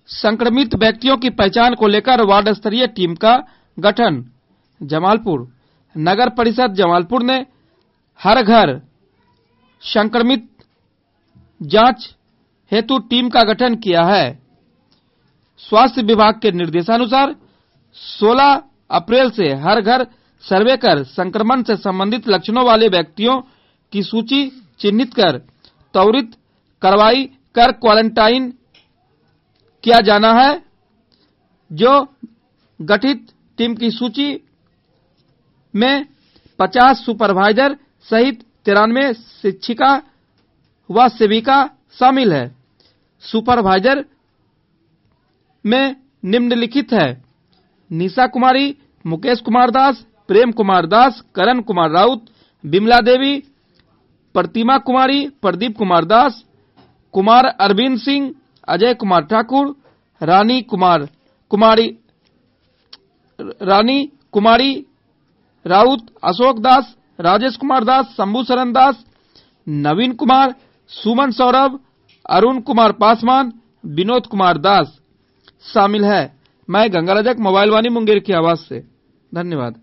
संक्रमित व्यक्तियों की पहचान को लेकर वार्ड स्तरीय टीम का गठन। जमालपुर नगर परिषद जमालपुर ने हर घर संक्रमित जांच हेतु टीम का गठन किया है। स्वास्थ्य विभाग के निर्देशानुसार 16 अप्रैल से हर घर सर्वे कर संक्रमण से संबंधित लक्षणों वाले व्यक्तियों की सूची चिन्हित कर त्वरित कार्रवाई कर क्वारंटाइन किया जाना है। जो गठित टीम की सूची में 50 सुपरवाइजर सहित 93 शिक्षिका व सेविका शामिल है। सुपरवाइजर में निम्नलिखित है: निशा कुमारी, मुकेश कुमार दास, प्रेम कुमार दास, करण कुमार राउत, बिमला देवी, प्रतिमा कुमारी, प्रदीप कुमार दास, कुमार अरविंद सिंह, अजय कुमार ठाकुर, रानी कुमारी राउत, अशोक दास, राजेश कुमार दास, शंभू शरण दास, नवीन कुमार, सुमन सौरभ, अरुण कुमार पासवान, विनोद कुमार दास शामिल है। मैं गंगा रजक, मोबाइल वाणी मुंगेर की आवाज से। धन्यवाद।